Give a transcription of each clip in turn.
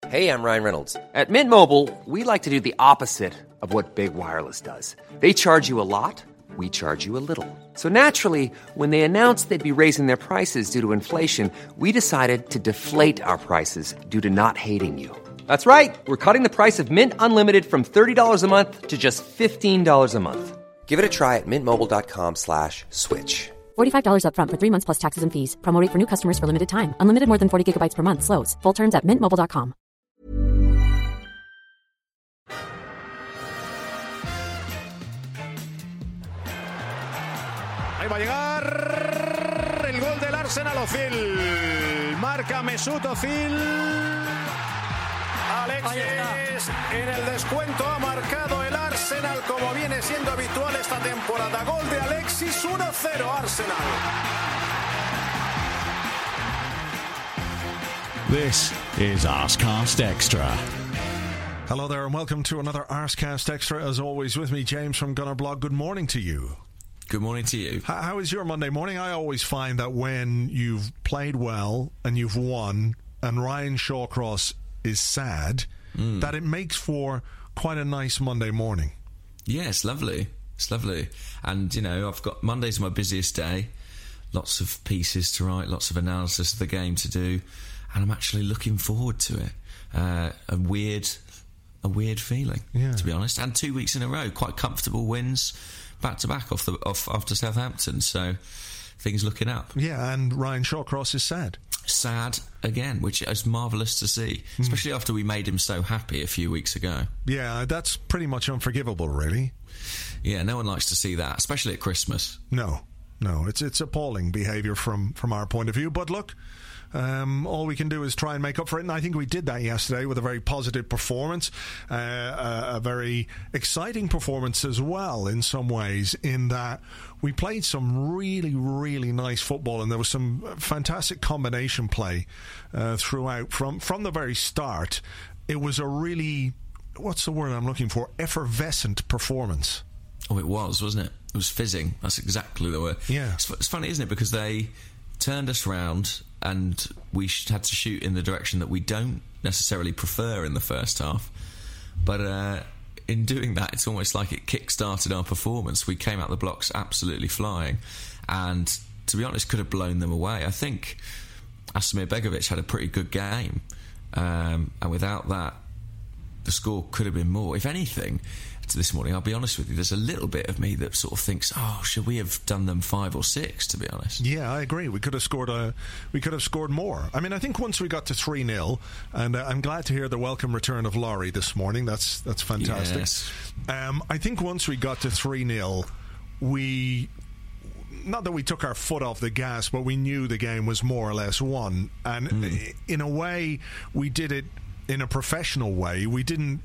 Hey, I'm Ryan Reynolds. At Mint Mobile, we like to do the opposite of what Big Wireless does. They charge you a lot, we charge you a little. So naturally, when they announced they'd be raising their prices due to inflation, we decided to deflate our prices due to not hating you. That's right. We're cutting the price of Mint Unlimited from $30 a month to just $15 a month. Give it a try at mintmobile.com/switch. $45 up front for 3 months plus taxes and fees. Promo rate for new customers for limited time. Unlimited more than 40 gigabytes per month. Slows full terms at mintmobile.com. Ahí va a llegar el gol del Arsenal. Ozil. Marca Mesut Ozil. Alexis en el descuento ha marcado el Arsenal como viene siendo habitual esta temporada. Gol de Alexis, 1-0 Arsenal. This is Arscast Extra. Hello there and welcome to another Arscast Extra. As always with me, James from Gunner Blog. Good morning to you. Good morning to you. How is your Monday morning? I always find that when you've played well and you've won and Ryan Shawcross is sad, that it makes for quite a nice Monday morning. Yeah, it's lovely. It's lovely. And, you know, I've got Monday's my busiest day. Lots of pieces to write, lots of analysis of the game to do. And I'm actually looking forward to it. A weird feeling, to be honest. And 2 weeks in a row, quite comfortable wins back to back after Southampton. So things looking up. Yeah, and Ryan Shawcross is sad. Sad again, which is marvellous to see, especially after we made him so happy a few weeks ago. Yeah, that's pretty much unforgivable, really. Yeah, no one likes to see that, especially at Christmas. No, it's appalling behaviour from our point of view. But look, all we can do is try and make up for it, and I think we did that yesterday with a very positive performance, a very exciting performance as well in some ways, in that we played some really, really nice football, and there was some fantastic combination play throughout from the very start. It was a really, what's the word I'm looking for, effervescent performance. Oh, it was, wasn't it? It was fizzing. That's exactly the word. Yeah. It's funny, isn't it? Because they turned us round and we had to shoot in the direction that we don't necessarily prefer in the first half. But in doing that, it's almost like it kick-started our performance. We came out the blocks absolutely flying. And to be honest, could have blown them away. I think Asmir Begovic had a pretty good game. And without that, the score could have been more. If anything, this morning, I'll be honest with you, there's a little bit of me that sort of thinks, should we have done them 5 or 6, to be honest? Yeah, I agree. We could have scored more. I mean, I think once we got to 3-0, and I'm glad to hear the welcome return of Laurie this morning. That's fantastic. Yes. I think once we got to 3-0, not that we took our foot off the gas, but we knew the game was more or less won. And in a way, we did it in a professional way. We didn't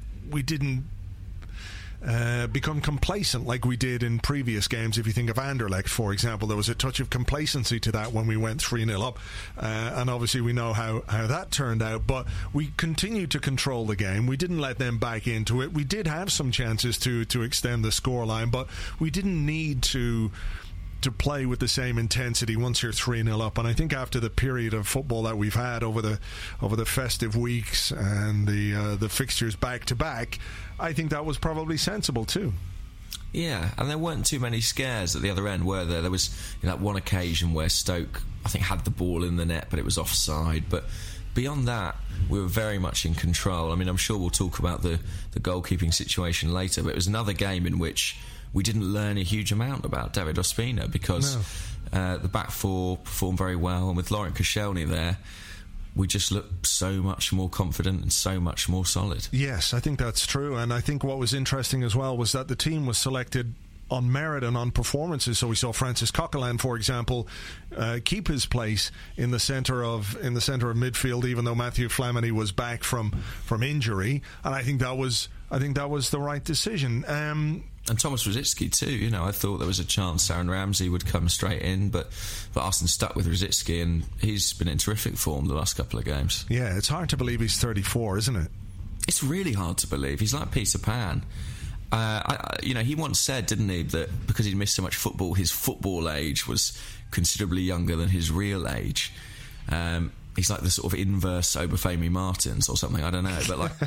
become complacent like we did in previous games. If you think of Anderlecht, for example, there was a touch of complacency to that when we went 3-0 up, and obviously we know how that turned out, but we continued to control the game. We didn't let them back into it. We did have some chances to extend the scoreline, but we didn't need to play with the same intensity once you're 3-0 up. And I think after the period of football that we've had over the festive weeks and the fixtures back to back, I think that was probably sensible too. Yeah, and there weren't too many scares at the other end, were there? There was that one occasion where Stoke, I think, had the ball in the net, but it was offside. But beyond that, we were very much in control. I mean, I'm sure we'll talk about the goalkeeping situation later, but it was another game in which we didn't learn a huge amount about David Ospina, because the back four performed very well, and with Laurent Koscielny there, we just looked so much more confident and so much more solid. Yes, I think that's true, and I think what was interesting as well was that the team was selected on merit and on performances. So we saw Francis Coquelin, for example, keep his place in the centre of midfield, even though Matthew Flamini was back from injury, and I think that was the right decision. And Thomas Rosicky too. You know, I thought there was a chance Aaron Ramsey would come straight in, but Arsenal stuck with Rosicky, and he's been in terrific form the last couple of games. Yeah, it's hard to believe he's 34, isn't it? It's really hard to believe. He's like Peter Pan. He once said, didn't he, that because he'd missed so much football, his football age was considerably younger than his real age. he's like the sort of inverse Obafemi Martins or something. I don't know, but like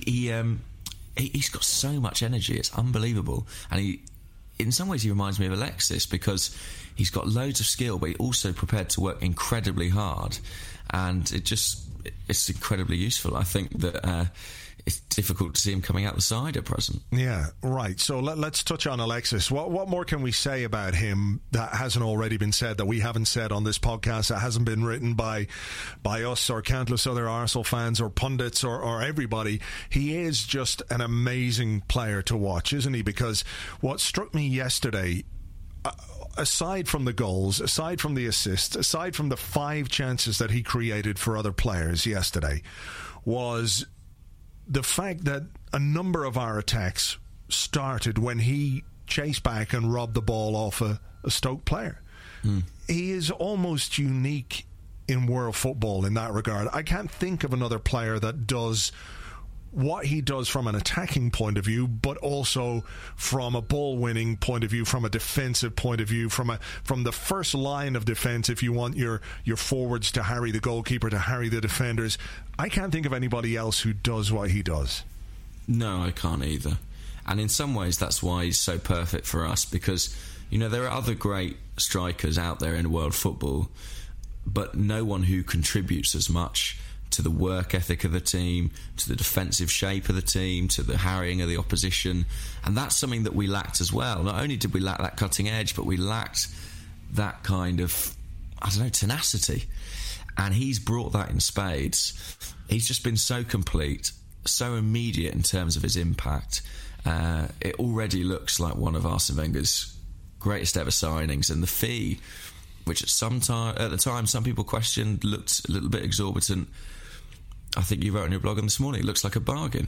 he's got so much energy. It's unbelievable, and in some ways he reminds me of Alexis because he's got loads of skill, but he's also prepared to work incredibly hard, and it's incredibly useful. I think that it's difficult to see him coming out the side at present. Yeah, right. So let's touch on Alexis. What more can we say about him that hasn't already been said, that we haven't said on this podcast, that hasn't been written by us or countless other Arsenal fans or pundits or everybody? He is just an amazing player to watch, isn't he? Because what struck me yesterday, aside from the goals, aside from the assists, aside from the 5 chances that he created for other players yesterday, was the fact that a number of our attacks started when he chased back and robbed the ball off a Stoke player. He is almost unique in world football in that regard. I can't think of another player that does what he does from an attacking point of view, but also from a ball-winning point of view, from a defensive point of view, from the first line of defence, if you want your forwards to harry the goalkeeper, to harry the defenders. I can't think of anybody else who does what he does. No, I can't either. And in some ways that's why he's so perfect for us, because, you know, there are other great strikers out there in world football, but no one who contributes as much to the work ethic of the team, to the defensive shape of the team, to the harrying of the opposition. And that's something that we lacked as well. Not only did we lack that cutting edge, but we lacked that kind of, tenacity. And he's brought that in spades. He's just been so complete, so immediate in terms of his impact. It already looks like one of Arsene Wenger's greatest ever signings, and the fee, which at the time some people questioned, looked a little bit exorbitant. I think you wrote on your blog on this morning, it looks like a bargain.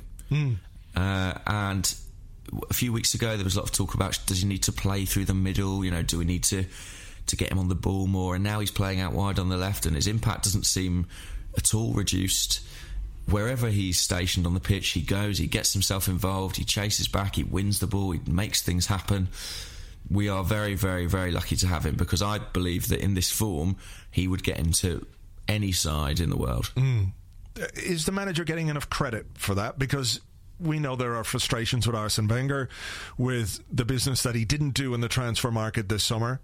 And a few weeks ago there was a lot of talk about, does he need to play through the middle? You know, do we need to get him on the ball more? And now he's playing out wide on the left, and his impact doesn't seem at all reduced. Wherever he's stationed on the pitch, he goes, he gets himself involved, he chases back, he wins the ball, he makes things happen. We are very, very, very lucky to have him, because I believe that in this form he would get into any side in the world. Is the manager getting enough credit for that? Because we know there are frustrations with Arsene Wenger, with the business that he didn't do in the transfer market this summer.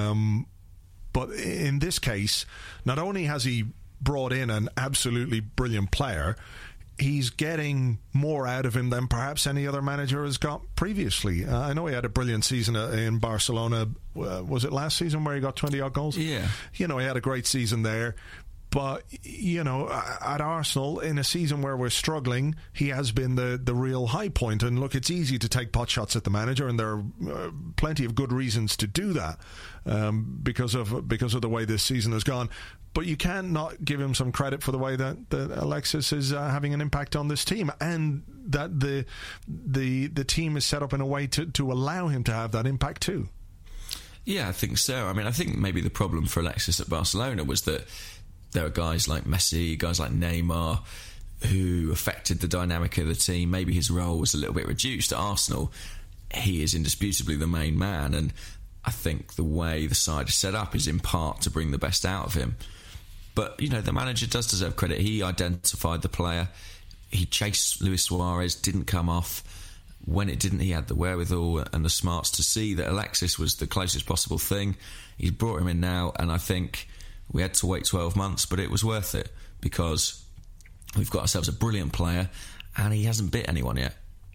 But in this case, not only has he brought in an absolutely brilliant player, he's getting more out of him than perhaps any other manager has got previously. I know he had a brilliant season in Barcelona. Was it last season where he got 20-odd goals? Yeah. You know, he had a great season there. But, you know, at Arsenal, in a season where we're struggling, he has been the real high point. And look, it's easy to take pot shots at the manager, and there are plenty of good reasons to do that because of the way this season has gone. But you can't not give him some credit for the way that Alexis is having an impact on this team, and that the team is set up in a way to allow him to have that impact too. Yeah, I think so. I mean, I think maybe the problem for Alexis at Barcelona was that there are guys like Messi, guys like Neymar, who affected the dynamic of the team. Maybe his role was a little bit reduced. At Arsenal, he is indisputably the main man, and I think the way the side is set up is in part to bring the best out of him. But, you know, the manager does deserve credit. He identified the player. He chased Luis Suarez, didn't come off. When it didn't, he had the wherewithal and the smarts to see that Alexis was the closest possible thing. He's brought him in now, and I think we had to wait 12 months, but it was worth it, because we've got ourselves a brilliant player, and he hasn't bit anyone yet.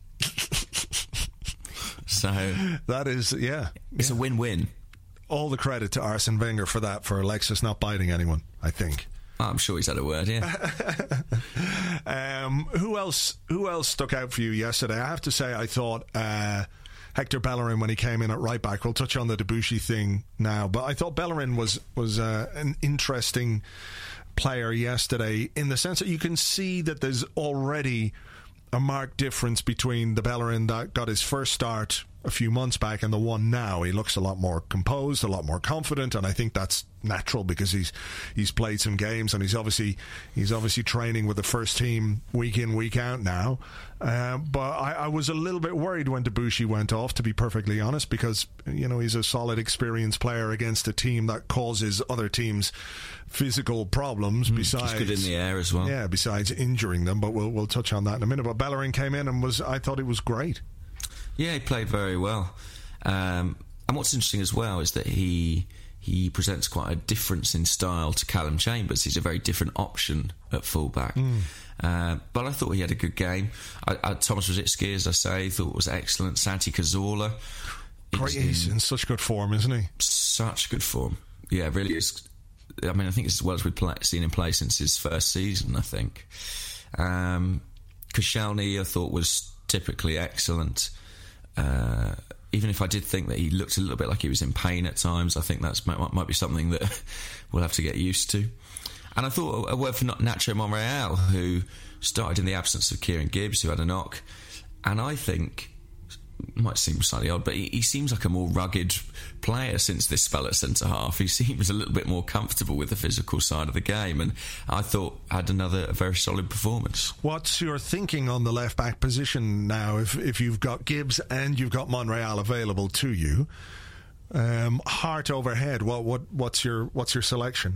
So that is, it's a win-win. All the credit to Arsene Wenger for that, for Alexis not biting anyone, I think. I'm sure he's had a word, yeah. Who else stuck out for you yesterday? I have to say, I thought Hector Bellerin, when he came in at right back, we'll touch on the Debuchy thing now, but I thought Bellerin was an interesting player yesterday, in the sense that you can see that there's already a marked difference between the Bellerin that got his first start a few months back and the one now. He looks a lot more composed, a lot more confident, and I think that's natural because he's played some games and he's obviously training with the first team week in, week out now. But I was a little bit worried when Debuchy went off, to be perfectly honest, because he's a solid, experienced player against a team that causes other teams physical problems. Besides, he's good in the air as well. Yeah, besides injuring them. But we'll touch on that in a minute. But Bellerin came in and I thought it was great. Yeah, he played very well. And what's interesting as well is that he presents quite a difference in style to Callum Chambers. He's a very different option at fullback. But I thought he had a good game. Thomas Rosicky, as I say, thought was excellent. Santi Cazorla. He's in such good form, isn't he? Such good form. Yeah, really is. I mean, I think it's as well as we've seen him play since his first season, I think. Koscielny, I thought, was typically excellent. Even if I did think that he looked a little bit like he was in pain at times, I think that might be something that we'll have to get used to. And I thought a word for Nacho Monreal, who started in the absence of Kieran Gibbs, who had a knock. And I think, it might seem slightly odd, but he seems like a more rugged player since this spell at centre-half. He seems a little bit more comfortable with the physical side of the game, and I thought had a very solid performance. What's your thinking on the left-back position now, if you've got Gibbs and you've got Monreal available to you? Heart over head, what's your selection?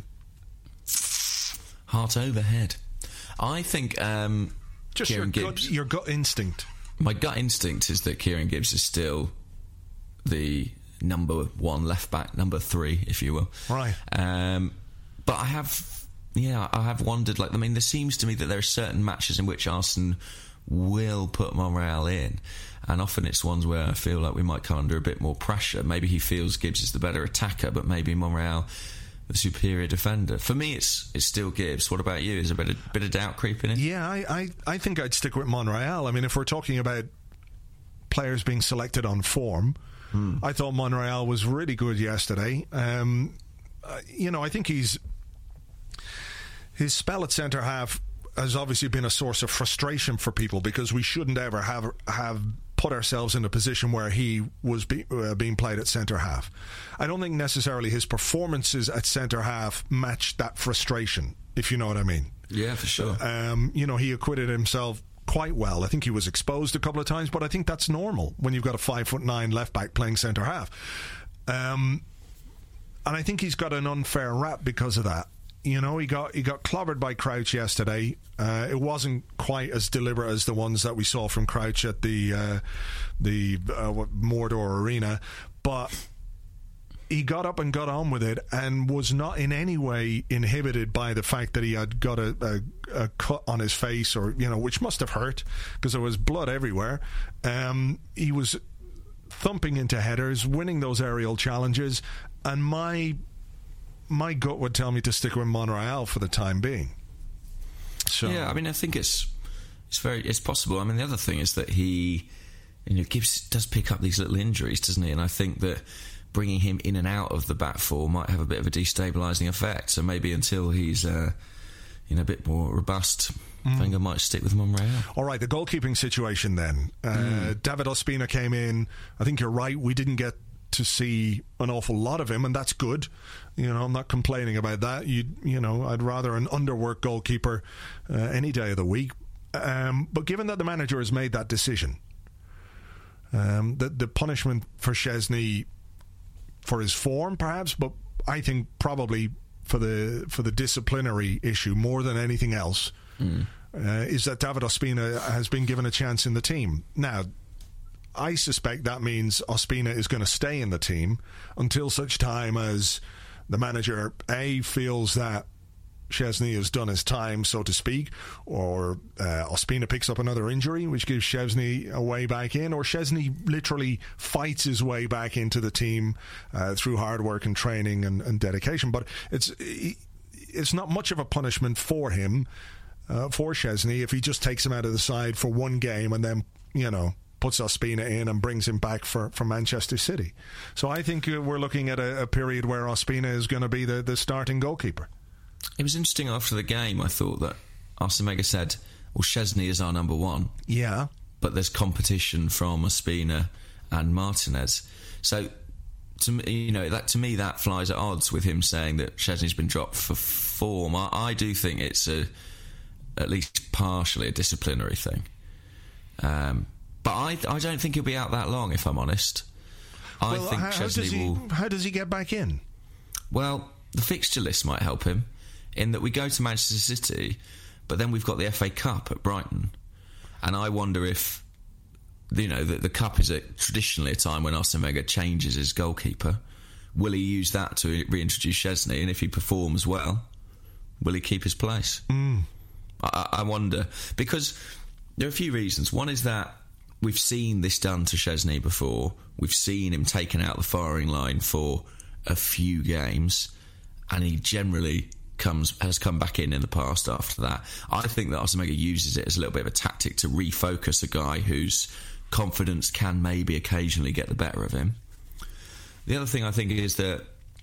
Heart over head. I think just Kieran Gibbs. Your gut instinct. My gut instinct is that Kieran Gibbs is still the number one left back, number 3, if you will. Right. But I have wondered. There seems to me that there are certain matches in which Arsene will put Monreal in, and often it's ones where I feel like we might come under a bit more pressure. Maybe he feels Gibbs is the better attacker, but maybe Monreal the superior defender. For me, it's still Gibbs. What about you? Is there a bit of doubt creeping in? Yeah, I think I'd stick with Monreal. I mean, if we're talking about players being selected on form, I thought Monreal was really good yesterday. I think his spell at centre half has obviously been a source of frustration for people, because we shouldn't ever have put ourselves in a position where he was being played at centre half. I don't think necessarily his performances at centre half matched that frustration, if you know what I mean. Yeah, for sure. He acquitted himself quite well. I think he was exposed a couple of times, but I think that's normal when you've got a 5'9" left back playing centre half. And I think he's got an unfair rap because of that. He got clobbered by Crouch yesterday. It wasn't quite as deliberate as the ones that we saw from Crouch at the Mordor Arena, but he got up and got on with it and was not in any way inhibited by the fact that he had got a cut on his face, or which must have hurt because there was blood everywhere. He was thumping into headers, winning those aerial challenges, and my gut would tell me to stick with Monreal for the time being. So yeah, I mean, I think it's possible. I mean, the other thing is that Gibbs does pick up these little injuries, doesn't he? And I think that bringing him in and out of the back four might have a bit of a destabilising effect. So maybe until he's a bit more robust, Wenger might stick with Monreal. All right, the goalkeeping situation then. David Ospina came in. I think you're right. We didn't get to see an awful lot of him, and that's good. I'm not complaining about that. I'd rather an underworked goalkeeper any day of the week. But given that the manager has made that decision, the punishment for Szczesny for his form, perhaps, but I think probably for the disciplinary issue more than anything else, is that David Ospina has been given a chance in the team. Now, I suspect that means Ospina is going to stay in the team until such time as the manager feels that Szczesny has done his time, so to speak, or Ospina picks up another injury, which gives Szczesny a way back in, or Szczesny literally fights his way back into the team through hard work and training and dedication. But it's not much of a punishment for him, for Szczesny, if he just takes him out of the side for one game and then, puts Ospina in and brings him back for Manchester City. So I think we're looking at a period where Ospina is going to be the starting goalkeeper. It was interesting after the game, I thought, that Arsene Wenger said, well, Szczesny is our number one. Yeah. But there's competition from Ospina and Martinez. So, to me, that flies at odds with him saying that Szczesny's been dropped for form. I do think it's at least partially a disciplinary thing. But I don't think he'll be out that long, if I'm honest. I think Szczesny how does he get back in? Well, the fixture list might help him, in that we go to Manchester City, but then we've got the FA Cup at Brighton. And I wonder if, the Cup is traditionally a time when Arsene Wenger changes his goalkeeper. Will he use that to reintroduce Szczesny? And if he performs well, will he keep his place? I wonder. Because there are a few reasons. One is that we've seen this done to Szczesny before. We've seen him taken out the firing line for a few games, and he generally has come back in the past after that. I think that Arsene Wenger uses it as a little bit of a tactic to refocus a guy whose confidence can maybe occasionally get the better of him. The other thing I think is that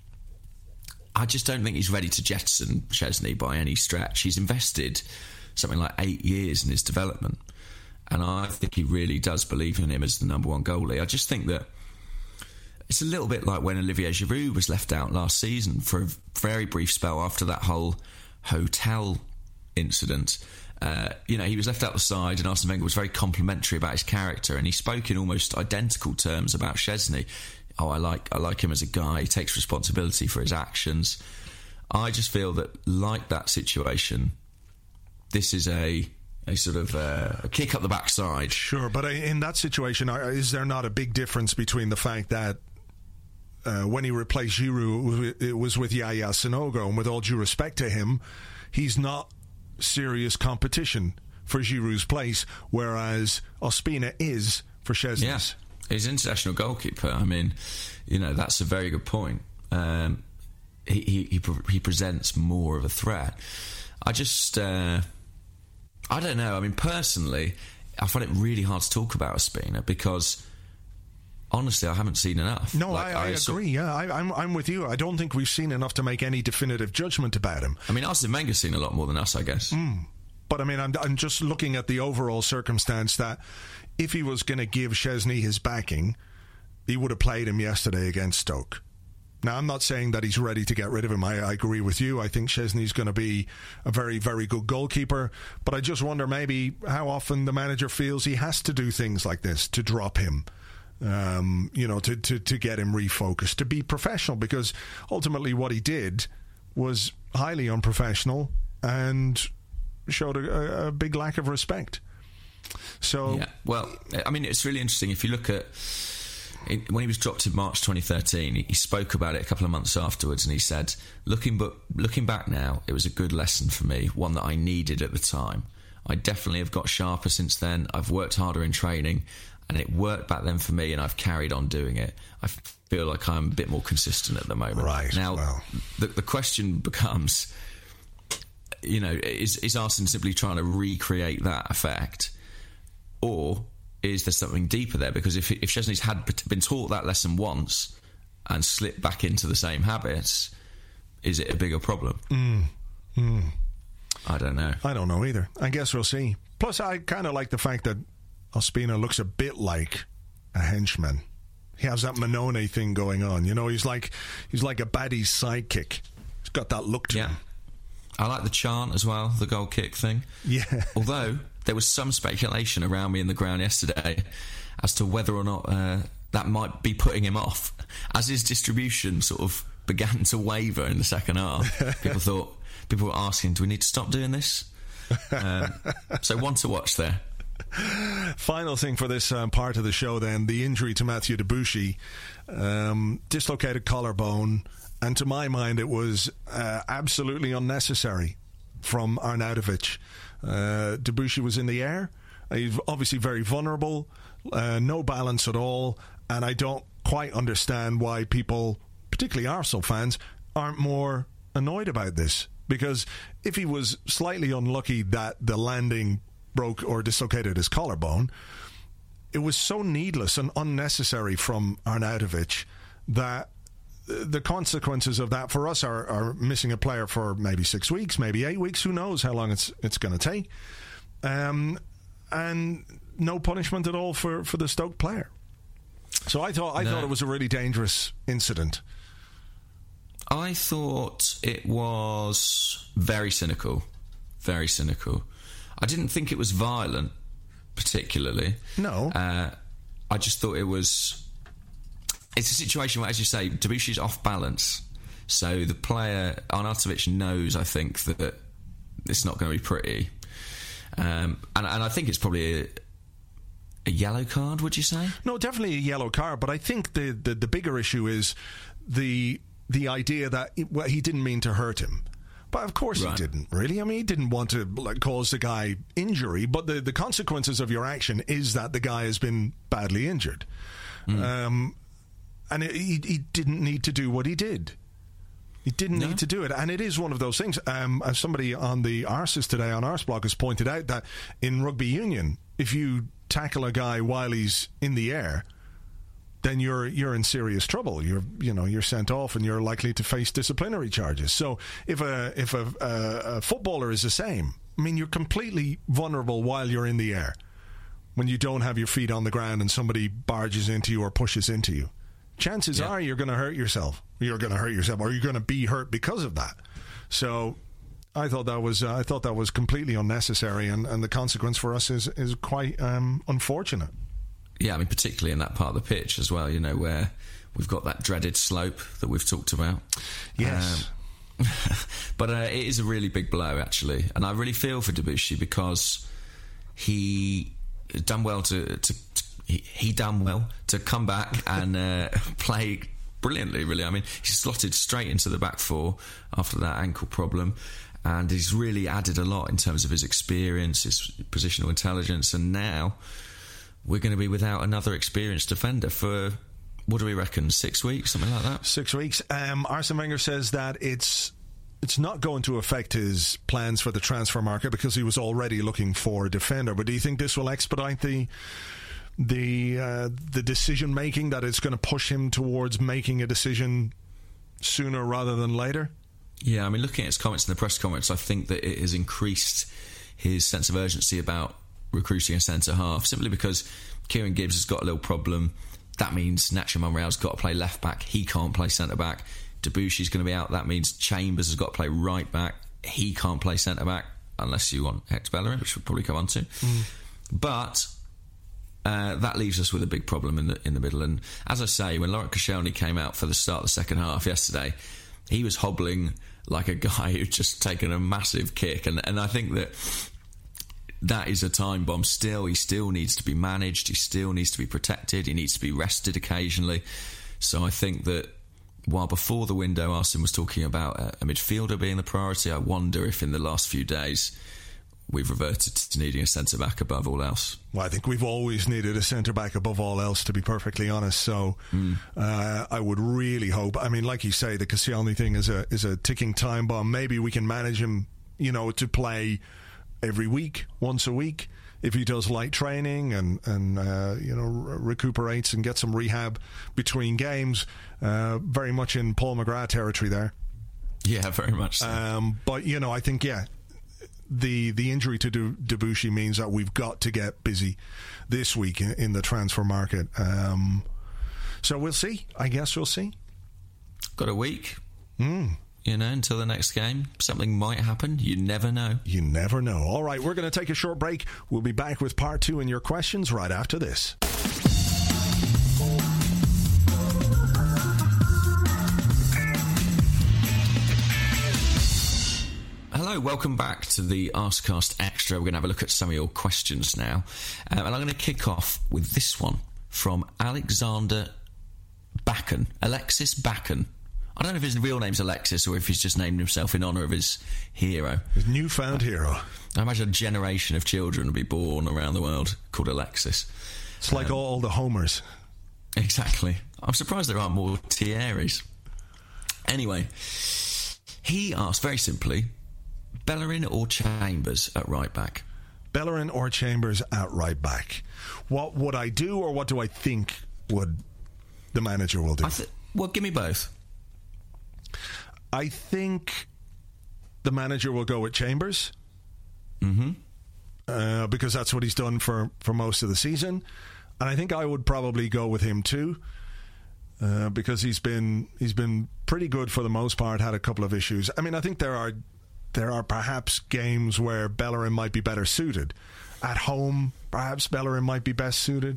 I just don't think he's ready to jettison Szczesny by any stretch. He's invested something like 8 years in his development, and I think he really does believe in him as the number one goalie. I just think that it's a little bit like when Olivier Giroud was left out last season for a very brief spell after that whole hotel incident. He was left out the side, and Arsene Wenger was very complimentary about his character, and he spoke in almost identical terms about Szczesny. Oh, I like him as a guy. He takes responsibility for his actions. I just feel that, like that situation, this is a sort of a kick up the backside. Sure, but in that situation, is there not a big difference between the fact that when he replaced Giroud, it was with Yaya Sanogo, and with all due respect to him, he's not serious competition for Giroud's place, whereas Ospina is for Szczesny's. Yeah, he's international goalkeeper. I mean, that's a very good point. He presents more of a threat. I don't know. I mean, personally, I find it really hard to talk about Ospina because, honestly, I haven't seen enough. No, I agree. Yeah, I'm with you. I don't think we've seen enough to make any definitive judgment about him. I mean, Arsene Wenger's seen a lot more than us, I guess. But I mean, I'm just looking at the overall circumstance that if he was going to give Szczesny his backing, he would have played him yesterday against Stoke. Now, I'm not saying that he's ready to get rid of him. I agree with you. I think Szczesny's going to be a very, very good goalkeeper. But I just wonder maybe how often the manager feels he has to do things like this to drop him, to get him refocused, to be professional. Because ultimately what he did was highly unprofessional and showed a big lack of respect. So, yeah. Well, I mean, it's really interesting. If you look at when he was dropped in March 2013, he spoke about it a couple of months afterwards, and he said, looking back now, it was a good lesson for me, one that I needed at the time. I definitely have got sharper since then. I've worked harder in training, and it worked back then for me, and I've carried on doing it. I feel like I'm a bit more consistent at the moment. Right. Now, well, the question becomes, is Arsene simply trying to recreate that effect, or is there something deeper there? Because if Szczesny's had been taught that lesson once and slipped back into the same habits, is it a bigger problem? I don't know. I don't know either. I guess we'll see. Plus, I kind of like the fact that Ospina looks a bit like a henchman. He has that Manone thing going on. He's like a baddie's sidekick. He's got that look to him. I like the chant as well, the goal kick thing. Yeah. Although there was some speculation around me in the ground yesterday as to whether or not that might be putting him off. As his distribution sort of began to waver in the second half, people were asking, do we need to stop doing this? So one to watch there. Final thing for this part of the show then, the injury to Mathieu Debuchy, dislocated collarbone, and to my mind it was absolutely unnecessary from Arnautovic. Debuchy was in the air. He's obviously very vulnerable, no balance at all, and I don't quite understand why people, particularly Arsenal fans, aren't more annoyed about this. Because if he was slightly unlucky that the landing broke or dislocated his collarbone, it was so needless and unnecessary from Arnautovic that the consequences of that for us are missing a player for maybe 6 weeks, maybe 8 weeks, who knows how long it's going to take, and no punishment at all for the Stoke player. So I thought it was a really dangerous incident. I thought it was very cynical. Very cynical. I didn't think it was violent, particularly. No. I just thought it was... It's a situation where, as you say, Debussy's off balance. So the player, Arnautovic, knows, I think, that it's not going to be pretty. And I think it's probably a yellow card, would you say? No, definitely a yellow card. But I think the bigger issue is the idea that he didn't mean to hurt him. But of course he didn't, really. I mean, he didn't want to cause the guy injury, but the consequences of your action is that the guy has been badly injured. And he didn't need to do what he did. He didn't need to do it. And it is one of those things. As somebody on the Arses today, on Arseblog, has pointed out, that in rugby union, if you tackle a guy while he's in the air, then you're in serious trouble. You're sent off, and you're likely to face disciplinary charges. So if a footballer is the same, I mean, you're completely vulnerable while you're in the air, when you don't have your feet on the ground and somebody barges into you or pushes into you. Chances are you're going to hurt yourself. Or you're going to be hurt because of that. So I thought that was completely unnecessary, and the consequence for us is quite unfortunate. Yeah, I mean, particularly in that part of the pitch as well, where we've got that dreaded slope that we've talked about. Yes. But it is a really big blow, actually. And I really feel for Debussy, because he done well to come back and play brilliantly, really. I mean, he slotted straight into the back four after that ankle problem, and he's really added a lot in terms of his experience, his positional intelligence, and now we're going to be without another experienced defender for, what do we reckon, 6 weeks, something like that? 6 weeks. Arsene Wenger says that it's not going to affect his plans for the transfer market, because he was already looking for a defender. But do you think this will expedite the decision making, that it's going to push him towards making a decision sooner rather than later? Yeah, I mean, looking at his comments in the press conference, I think that it has increased his sense of urgency about recruiting a centre-half, simply because Kieran Gibbs has got a little problem. That means Nacho Monreal's got to play left-back. He can't play centre-back. Debussy's going to be out. That means Chambers has got to play right-back. He can't play centre-back, unless you want Hector Bellerin, which we'll probably come on to. But that leaves us with a big problem in the middle. And as I say, when Laurent Koscielny came out for the start of the second half yesterday, he was hobbling like a guy who'd just taken a massive kick. And I think that is a time bomb still. He still needs to be managed. He still needs to be protected. He needs to be rested occasionally. So I think that while before the window Arsene was talking about a midfielder being the priority, I wonder if in the last few days we've reverted to needing a centre-back above all else. Well, I think we've always needed a centre-back above all else, to be perfectly honest. So I would really hope, I mean, like you say, the Koscielny thing is a ticking time bomb. Maybe we can manage him, to play every week, once a week, if he does light training and recuperates and gets some rehab between games. Very much in Paul McGrath territory there. Yeah, very much so. But I think the injury to Debussy means that we've got to get busy this week in the transfer market. So we'll see. I guess we'll see. Got a week. Until the next game. Something might happen. You never know. You never know. All right, we're going to take a short break. We'll be back with part 2 and your questions right after this. Hello, welcome back to the Arsecast Extra. We're going to have a look at some of your questions now. And I'm going to kick off with this one from Alexander Backen. Alexis Backen. I don't know if his real name's Alexis or if he's just named himself in honour of his hero. His newfound hero. I imagine a generation of children will be born around the world called Alexis. It's like all the Homers. Exactly. I'm surprised there aren't more Thierrys. Anyway, he asked very simply, Bellerin or Chambers at right back? Bellerin or Chambers at right back. What would I do, or what do I think the manager will do? Well, give me both. I think the manager will go with Chambers. Because that's what he's done for most of the season. And I think I would probably go with him too, because he's been pretty good for the most part, had a couple of issues. I mean, I think there are perhaps games where Bellerin might be better suited. At home, perhaps Bellerin might be best suited.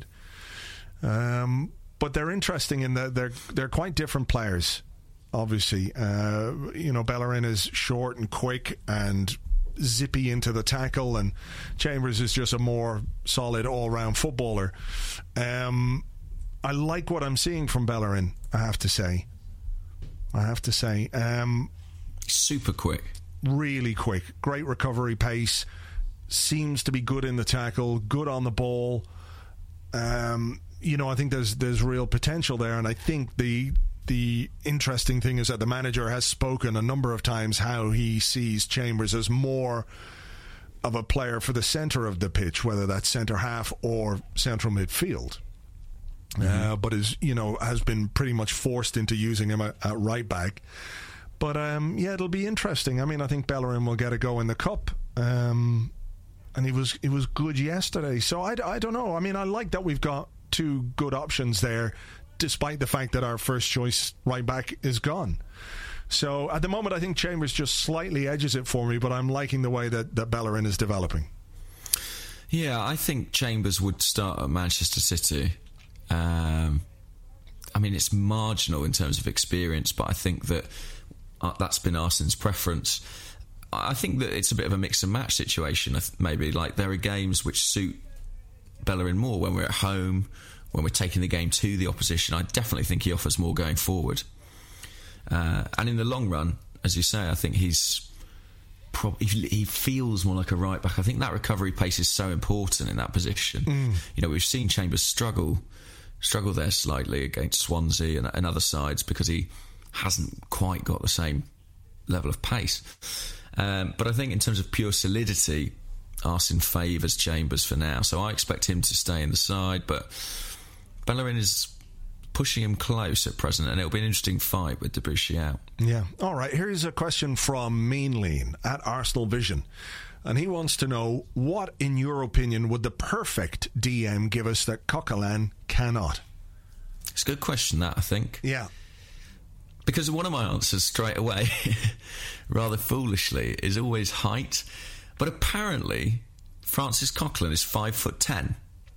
But they're interesting in that they're quite different players, obviously. Bellerin is short and quick and zippy into the tackle, and Chambers is just a more solid all-round footballer. I like what I'm seeing from Bellerin, I have to say. Super quick. Really quick. Great recovery pace. Seems to be good in the tackle, good on the ball. I think there's real potential there, and I think the interesting thing is that the manager has spoken a number of times how he sees Chambers as more of a player for the centre of the pitch, whether that's centre half or central midfield. But has been pretty much forced into using him at right back. But it'll be interesting. I mean, I think Bellerin will get a go in the cup, and he was good yesterday. So I don't know. I mean, I like that we've got two good options there, despite the fact that our first choice right back is gone. So at the moment, I think Chambers just slightly edges it for me, but I'm liking the way that Bellerin is developing. Yeah, I think Chambers would start at Manchester City. I mean, it's marginal in terms of experience, but I think that that's been Arsene's preference. I think that it's a bit of a mix and match situation, maybe. Like, there are games which suit Bellerin more when we're at home, when we're taking the game to the opposition. I definitely think he offers more going forward. And in the long run, as you say, I think he feels more like a right back. I think that recovery pace is so important in that position. We've seen Chambers struggle there slightly against Swansea and other sides because he hasn't quite got the same level of pace. But I think in terms of pure solidity, Arsene favours Chambers for now, so I expect him to stay in the side, but Bellerin is pushing him close at present, and it'll be an interesting fight with Debussy out. Yeah. All right, here's a question from Mean Lean at Arsenal Vision, and he wants to know, what, in your opinion, would the perfect DM give us that Coquelin cannot? It's a good question, that, I think. Yeah. Because one of my answers straight away, rather foolishly, is always height. But apparently, Francis Coquelin is 5'10".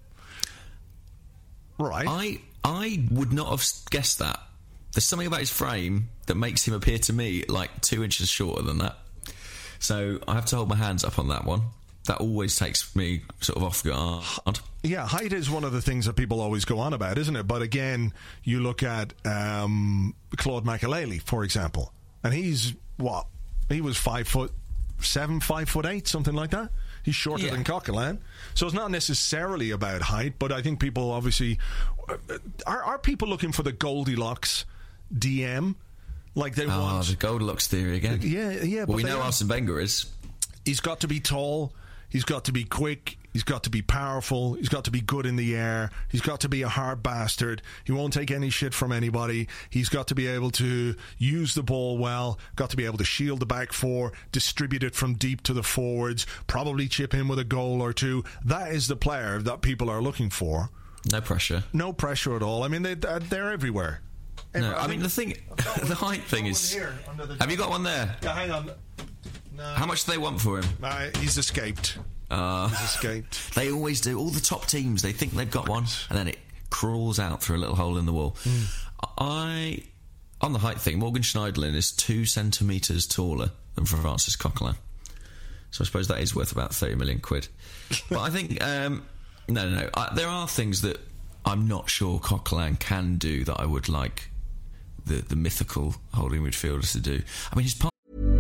Right. I would not have guessed that. There's something about his frame that makes him appear to me like 2 inches shorter than that. So I have to hold my hands up on that one. That always takes me sort of off guard. Yeah, height is one of the things that people always go on about, isn't it? But again, you look at Claude Makelele, for example, and he's what? He was 5'7", 5'8", something like that. He's shorter than Coquelin. So it's not necessarily about height, but I think people obviously... Are people looking for the Goldilocks DM? Like they want... the Goldilocks theory again. Yeah. Well, we know Arsene Wenger is. He's got to be tall. He's got to be quick. He's got to be powerful. He's got to be good in the air. He's got to be a hard bastard. He won't take any shit from anybody. He's got to be able to use the ball well. Got to be able to shield the back four, distribute it from deep to the forwards, probably chip in with a goal or two. That is the player that people are looking for. No pressure. No pressure at all. I mean, they're everywhere. No, I mean, the thing... the height thing is... Have you got one there? Yeah, hang on. No. How much do they want for him? He's escaped. He's escaped. They always do. All the top teams, they think they've got one, and then it crawls out through a little hole in the wall. On the height thing, Morgan Schneiderlin is 2 centimetres taller than Francis Coquelin. So I suppose that is worth about 30 million quid. But I think... No. There are things that I'm not sure Coquelin can do that I would like the mythical holding midfielders to do. I mean, his part...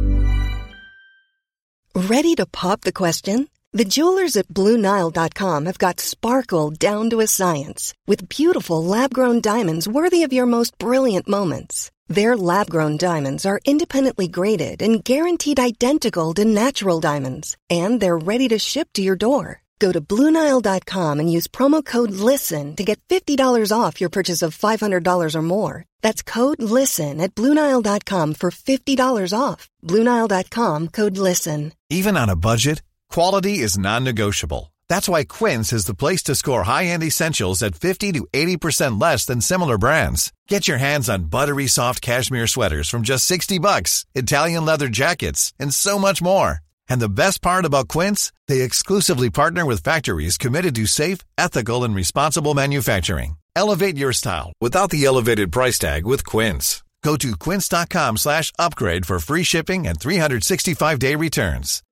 Ready to pop the question? The jewelers at BlueNile.com have got sparkle down to a science with beautiful lab-grown diamonds worthy of your most brilliant moments. Their lab-grown diamonds are independently graded and guaranteed identical to natural diamonds, and they're ready to ship to your door. Go to BlueNile.com and use promo code LISTEN to get $50 off your purchase of $500 or more. That's code LISTEN at BlueNile.com for $50 off. BlueNile.com, code LISTEN. Even on a budget, quality is non-negotiable. That's why Quince is the place to score high-end essentials at 50 to 80% less than similar brands. Get your hands on buttery soft cashmere sweaters from just $60, Italian leather jackets, and so much more. And the best part about Quince, they exclusively partner with factories committed to safe, ethical, and responsible manufacturing. Elevate your style without the elevated price tag with Quince. Go to quince.com/upgrade for free shipping and 365-day returns.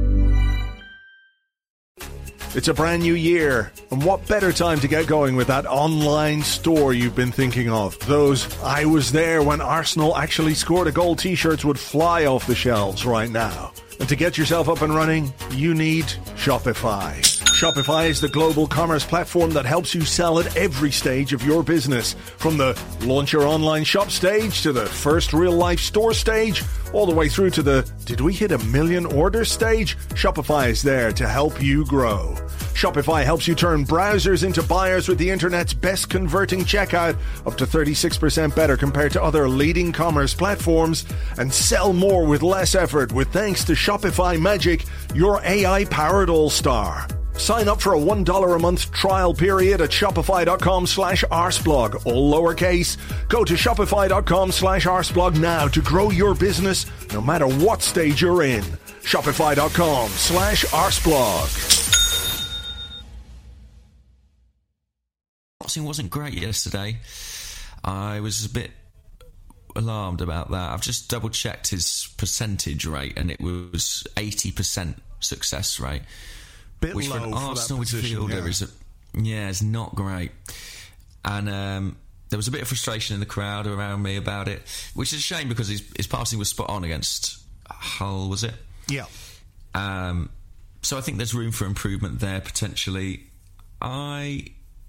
It's a brand new year, and what better time to get going with that online store you've been thinking of? Those "I was there when Arsenal actually scored a goal" t-shirts would fly off the shelves right now. And to get yourself up and running, you need Shopify. Shopify is the global commerce platform that helps you sell at every stage of your business. From the launch your online shop stage to the first real-life store stage, all the way through to the "did we hit 1 million orders" stage, Shopify is there to help you grow. Shopify helps you turn browsers into buyers with the internet's best converting checkout, up to 36% better compared to other leading commerce platforms, and sell more with less effort with thanks to Shopify Magic, your AI-powered all-star. Sign up for a $1 a month trial period at shopify.com/arsblog, all lowercase. Go to shopify.com/arsblog now to grow your business no matter what stage you're in. Shopify.com/arsblog. Boxing wasn't great yesterday. I was a bit alarmed about that. I've just double-checked his percentage rate, and it was 80% success rate. Bit which low for an Arsenal that position, midfielder is not great. And there was a bit of frustration in the crowd around me about it, which is a shame because his passing was spot on against Hull, was it? Yeah. So I think there's room for improvement there potentially. I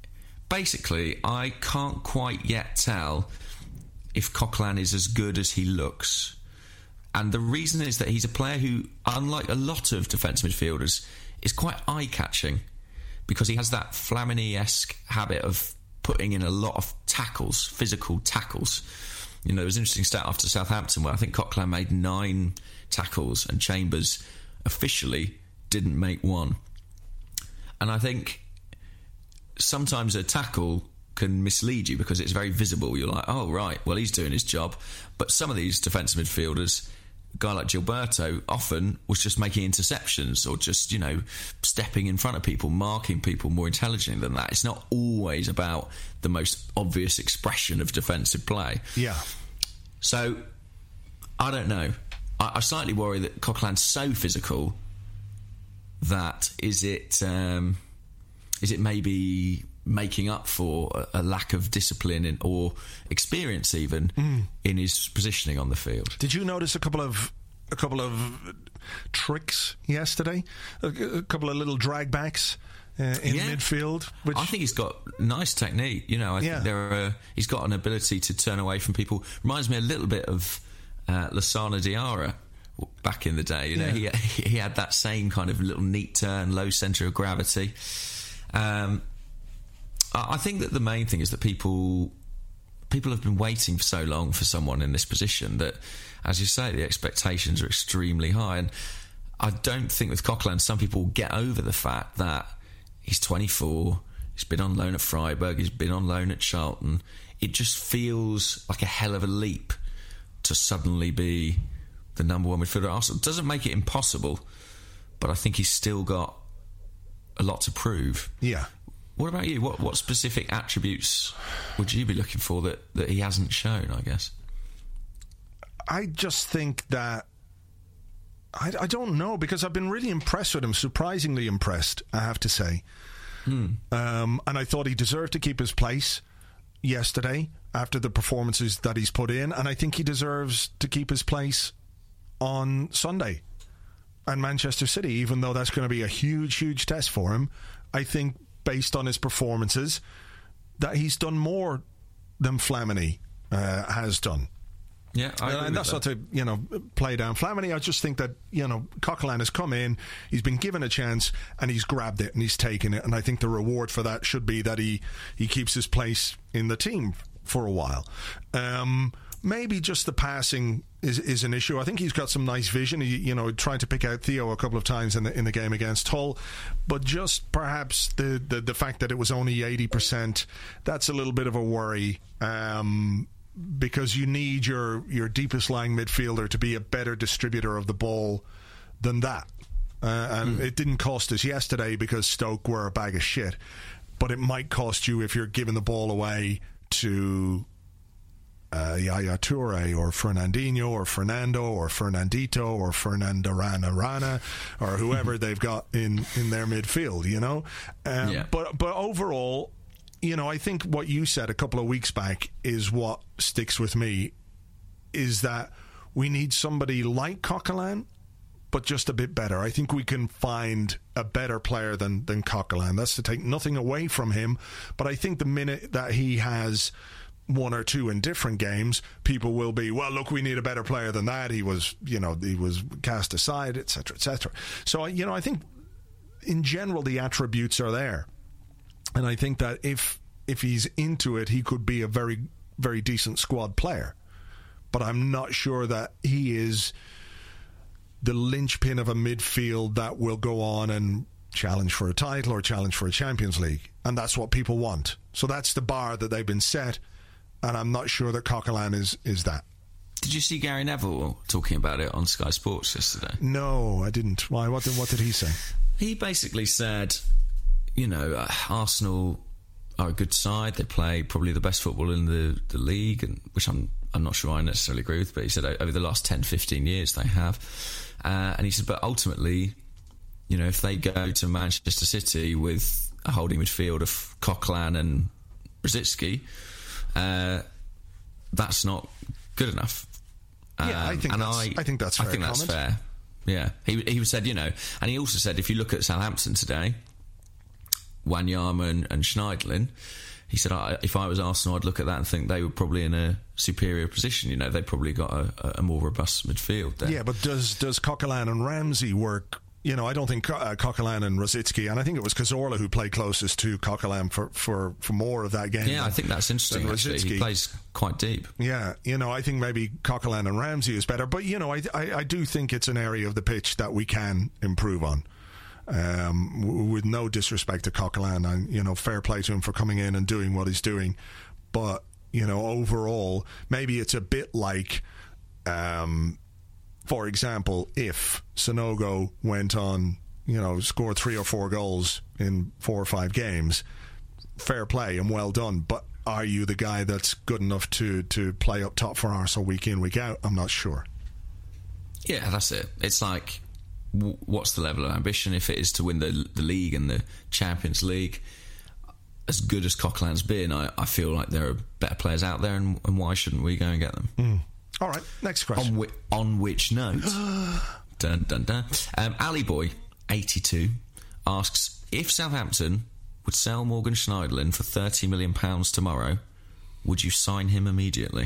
can't quite yet tell if Coquelin is as good as he looks. And the reason is that he's a player who, unlike a lot of defence midfielders, is quite eye-catching because he has that Flamini-esque habit of putting in a lot of tackles, physical tackles. You know, there was an interesting stat after Southampton where I think Coquelin made 9 tackles and Chambers officially didn't make 1. And I think sometimes a tackle can mislead you because it's very visible. You're like, oh, right, well, he's doing his job. But some of these defensive midfielders, a guy like Gilberto, often was just making interceptions or just, stepping in front of people, marking people more intelligently than that. It's not always about the most obvious expression of defensive play. Yeah. So, I don't know. I slightly worry that Coquelin's so physical that is it maybe making up for a lack of discipline or experience even in his positioning on the field. Did you notice a couple of tricks yesterday? A couple of little dragbacks in midfield? Which I think he's got nice technique. I think he's got an ability to turn away from people. Reminds me a little bit of Lassana Diarra back in the day. He had that same kind of little neat turn, low centre of gravity. I think that the main thing is that people have been waiting for so long for someone in this position that, as you say, the expectations are extremely high. And I don't think with Coquelin some people get over the fact that he's 24, he's been on loan at Freiburg, he's been on loan at Charlton. It just feels like a hell of a leap to suddenly be the number 1 midfielder at Arsenal. It doesn't make it impossible, but I think he's still got a lot to prove. Yeah. What about you? What specific attributes would you be looking for that he hasn't shown, I guess? I just think that I don't know, because I've been really impressed with him, surprisingly impressed, I have to say. And I thought he deserved to keep his place yesterday after the performances that he's put in, and I think he deserves to keep his place on Sunday at Manchester City, even though that's going to be a huge, huge test for him. I think based on his performances that he's done more than Flamini has done. Yeah, and that's not to play down Flamini. I just think that Coquelin has come in, he's been given a chance, and he's grabbed it and he's taken it. And I think the reward for that should be that he keeps his place in the team for a while. maybe just the passing is an issue. I think he's got some nice vision. He, trying to pick out Theo a couple of times in the game against Hull, but just perhaps the fact that it was only 80%, that's a little bit of a worry. Because you need your deepest lying midfielder to be a better distributor of the ball than that. And it didn't cost us yesterday because Stoke were a bag of shit, but it might cost you if you're giving the ball away to Yaya Toure or Fernandinho or Fernando or Fernandito or Fernandarana or whoever they've got in their midfield, But overall, I think what you said a couple of weeks back is what sticks with me, is that we need somebody like Coquelin, but just a bit better. I think we can find a better player than Coquelin. That's to take nothing away from him, but I think the minute that he has one or two in different games, people will be, well, look, we need a better player than that. He was cast aside, etc., etc. So, I think in general the attributes are there. And I think that if he's into it, he could be a very, very decent squad player. But I'm not sure that he is the linchpin of a midfield that will go on and challenge for a title or challenge for a Champions League. And that's what people want. So that's the bar that they've been set. And I'm not sure that Coquelin is that. Did you see Gary Neville talking about it on Sky Sports yesterday? No, I didn't. Why? What did he say? He basically said, Arsenal are a good side. They play probably the best football in the league, and which I'm not sure I necessarily agree with, but he said over the last 10, 15 years they have. And he said, but ultimately, if they go to Manchester City with a holding midfield of Coquelin and Rosicky, that's not good enough. I think that's fair. I think that's fair. Yeah, he said, and he also said if you look at Southampton today, Wanyama and Schneiderlin, he said if I was Arsenal, I'd look at that and think they were probably in a superior position. They probably got a more robust midfield there. Yeah, but does Coquelin and Ramsey work? I don't think Coquelin and Rosicky, and I think it was Cazorla who played closest to Coquelin for more of that game. Yeah, I think that's interesting, actually. He plays quite deep. Yeah, I think maybe Coquelin and Ramsey is better, but, I do think it's an area of the pitch that we can improve on. With no disrespect to Coquelin, and, fair play to him for coming in and doing what he's doing. But, overall, maybe it's a bit like... for example, if Sonogo went on, scored 3 or 4 goals in 4 or 5 games, fair play and well done. But are you the guy that's good enough to play up top for Arsenal week in, week out? I'm not sure. Yeah, that's it. It's like, what's the level of ambition? If it is to win the league and the Champions League, as good as Coquelin's been, I feel like there are better players out there, and why shouldn't we go and get them? All right, next question. On which note, dun dun dun. Ali Boy 82 asks, if Southampton would sell Morgan Schneiderlin for £30 million tomorrow, would you sign him immediately?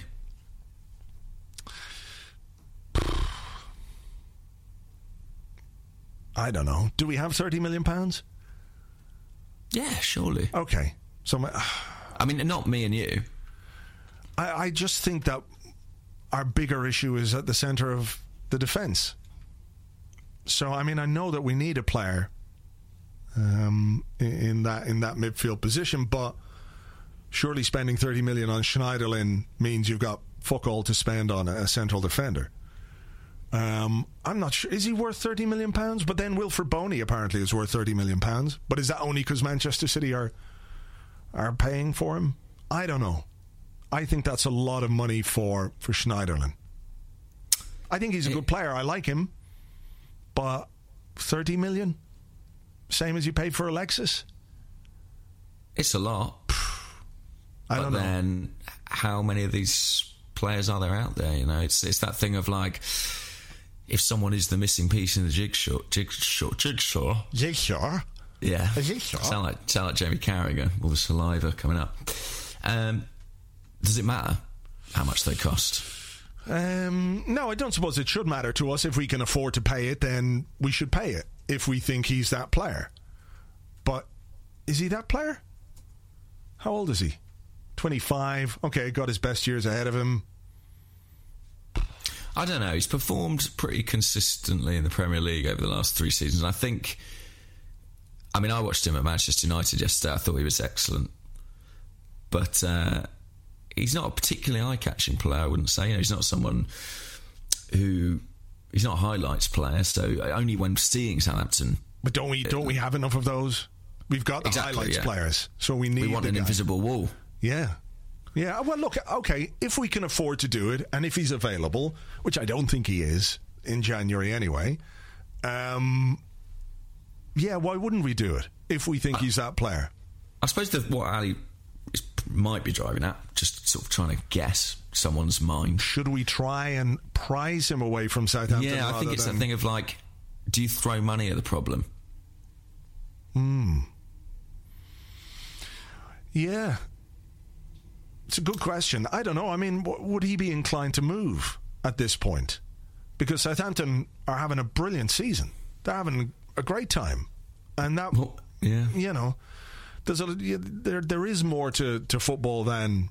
I don't know. Do we have £30 million? Yeah, surely. Okay. So, I mean, not me and you. I just think that our bigger issue is at the centre of the defence. So, I mean, I know that we need a player in that midfield position, but surely spending 30 million on Schneiderlin means you've got fuck all to spend on a central defender. I'm not sure. Is he worth £30 million? But then Wilfred Boney apparently is worth £30 million. But is that only because Manchester City are paying for him? I don't know. I think that's a lot of money for Schneiderlin. I think he's a good player. I like him. But 30 million? Same as you paid for Alexis? It's a lot. I don't know. But then, how many of these players are there out there? It's that thing of like, if someone is the missing piece in the jigsaw. Yeah. A jigsaw. Sound like Jamie Carragher, all the saliva coming up. Does it matter how much they cost? No, I don't suppose it should matter to us. If we can afford to pay it, then we should pay it if we think he's that player. But is he that player? How old is he? 25. Okay, got his best years ahead of him. I don't know. He's performed pretty consistently in the Premier League over the last 3 seasons. I watched him at Manchester United yesterday. I thought he was excellent. But he's not a particularly eye-catching player, I wouldn't say. He's not someone who... He's not a highlights player, so only when seeing Southampton... But don't we have enough of those? We've got the highlights players, so we want an invisible wall. Yeah. Yeah, well, look, okay, if we can afford to do it, and if he's available, which I don't think he is in January anyway, why wouldn't we do it if we think he's that player? I suppose what Ali might be driving at, just sort of trying to guess someone's mind. Should we try and prize him away from Southampton? Yeah, I think it's that thing of like, do you throw money at the problem? Yeah. It's a good question. I don't know. I mean, would he be inclined to move at this point? Because Southampton are having a brilliant season. They're having a great time. And that, you know, there is more to football than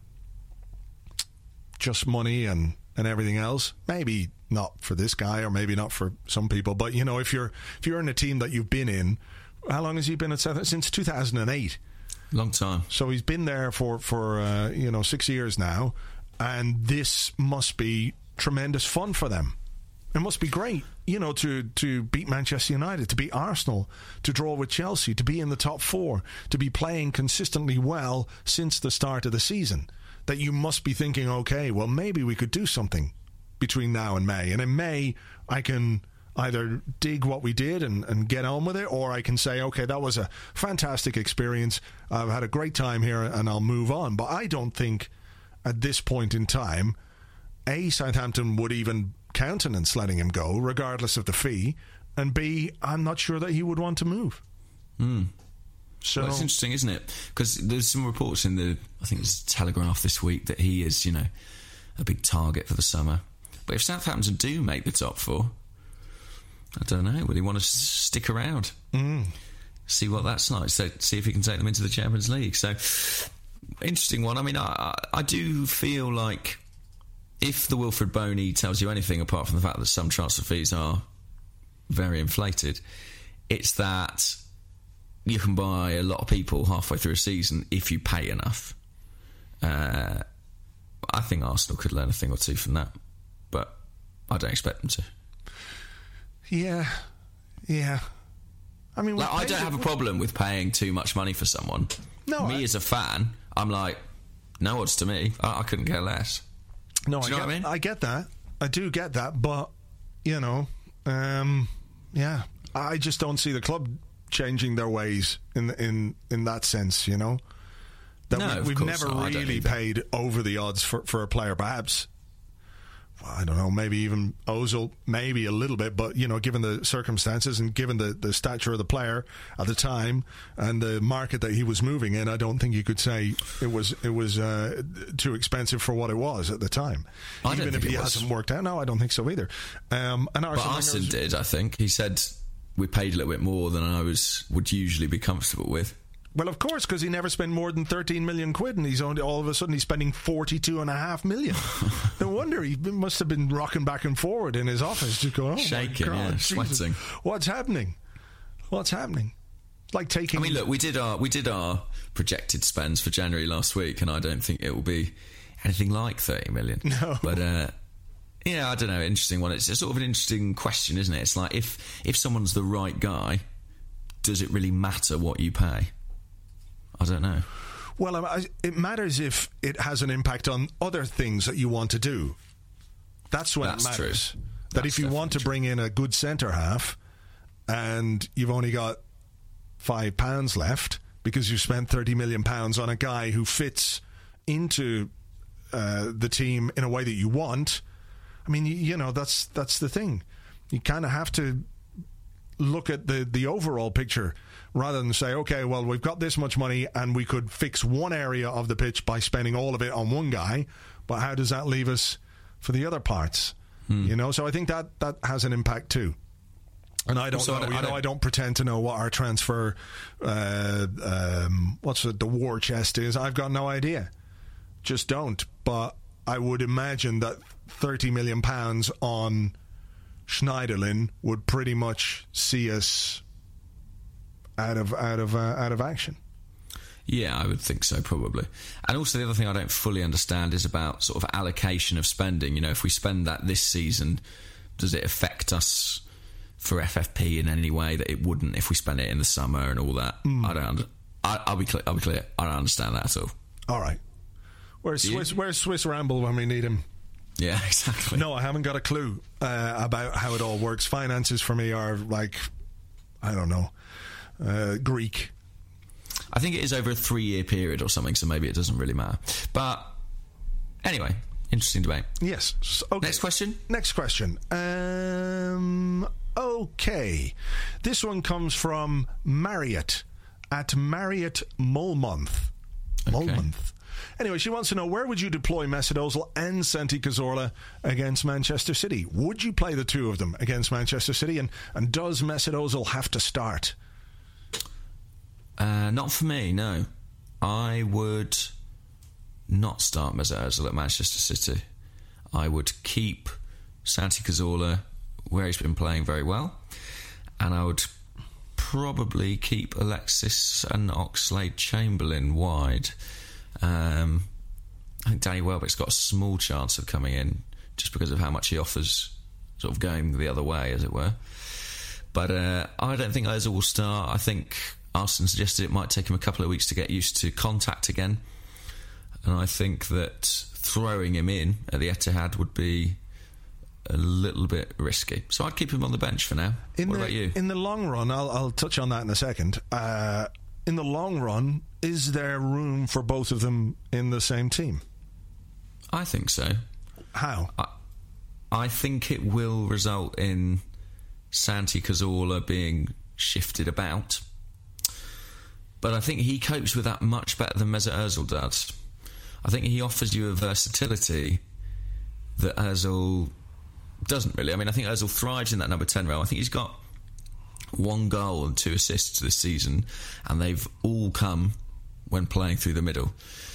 just money and everything else. Maybe not for this guy, or maybe not for some people. But, you know, if you're in a team that you've been in, how long has he been at Southampton? Since 2008. Long time. So he's been there for 6 years now, and this must be tremendous fun for them. It must be great, you know, to beat Manchester United, to beat Arsenal, to draw with Chelsea, to be in the top 4, to be playing consistently well since the start of the season. That you must be thinking, okay, well, maybe we could do something between now and May. And in May, I can either dig what we did and get on with it, or I can say, okay, that was a fantastic experience. I've had a great time here and I'll move on. But I don't think at this point in time, A, Southampton would even countenance letting him go, regardless of the fee, and B, I'm not sure that he would want to move. So well, it's interesting, isn't it? Because there's some reports in I think it's Telegraph this week, that he is, you know, a big target for the summer. But if Southampton do make the top 4, I don't know, would he want to stick around? See what that's like. So see if he can take them into the Champions League. So, interesting one. I mean, I do feel like if the Wilfred Boney tells you anything apart from the fact that some transfer fees are very inflated, it's that you can buy a lot of people halfway through a season if you pay enough. I think Arsenal could learn a thing or two from that, but I don't expect them to. Yeah. I mean, I don't have a problem with paying too much money for someone. No, as a fan, I'm like, no odds to me. I couldn't care less. No, do you know what I mean? I get that. I do get that, but you know, I just don't see the club changing their ways in that sense. You know, that we've never really paid over the odds for a player, perhaps. I don't know, maybe even Ozil, maybe a little bit, but, you know, given the circumstances and given the stature of the player at the time and the market that he was moving in, I don't think you could say it was too expensive for what it was at the time. Even if he hasn't worked out. No, I don't think so either. But Arsene did, I think. He said we paid a little bit more than I would usually be comfortable with. Well, of course, because he never spent more than 13 million quid, and all of a sudden he's spending 42.5 million. No wonder he must have been rocking back and forward in his office, just going, shaking, my God, sweating. What's happening? Like taking. I mean, look, we did our projected spends for January last week, and I don't think it will be anything like 30 million. No, but yeah, I don't know. Interesting one. It's a sort of an interesting question, isn't it? It's like if someone's the right guy, does it really matter what you pay? I don't know. Well, it matters if it has an impact on other things that you want to do. That's when it matters. True. That if you want to bring in a good centre-half and you've only got £5 left because you spent £30 million on a guy who fits into the team in a way that you want, I mean, you know, that's the thing. You kind of have to look at the overall picture rather than say, okay, well, we've got this much money and we could fix one area of the pitch by spending all of it on one guy, but how does that leave us for the other parts? You know, so I think that has an impact too. And I don't know. I don't pretend to know what our transfer, the war chest is. I've got no idea. Just don't. But I would imagine that £30 million on Schneiderlin would pretty much see us out of action. Yeah, I would think so, probably. And also the other thing I don't fully understand is about sort of allocation of spending. You know, if we spend that this season, does it affect us for FFP in any way that it wouldn't if we spent it in the summer and all that? I'll be clear. I don't understand that at all. All right. Where's Swiss Ramble when we need him? Yeah, exactly. No, I haven't got a clue about how it all works. Finances for me are like, I don't know, Greek. I think it is over a 3-year period or something, so maybe it doesn't really matter. But anyway, interesting debate. Yes. Okay. Next question. Okay. This one comes from Marriott at Marriott Mulmonth. Mulmonth. Anyway, she wants to know, where would you deploy Mesut Ozil and Santi Cazorla against Manchester City? Would you play the two of them against Manchester City? And does Mesut Ozil have to start? Not for me, no. I would not start Mesut Ozil at Manchester City. I would keep Santi Cazorla where he's been playing very well, and I would probably keep Alexis and Oxlade-Chamberlain wide. I think Danny Welbeck's got a small chance of coming in just because of how much he offers, sort of going the other way, as it were. But I don't think Ozil will start. I think Arsene suggested it might take him a couple of weeks to get used to contact again, and I think that throwing him in at the Etihad would be a little bit risky. So I'd keep him on the bench for now. What about you? In the long run, I'll touch on that in a second. In the long run, is there room for both of them in the same team? I think so. How? I think it will result in Santi Cazorla being shifted about. But I think he copes with that much better than Mesut Ozil does. I think he offers you a versatility that Ozil doesn't really. I mean, I think Ozil thrives in that number 10 role. I think he's got 1 goal and 2 assists this season, and they've all come when playing through the middle.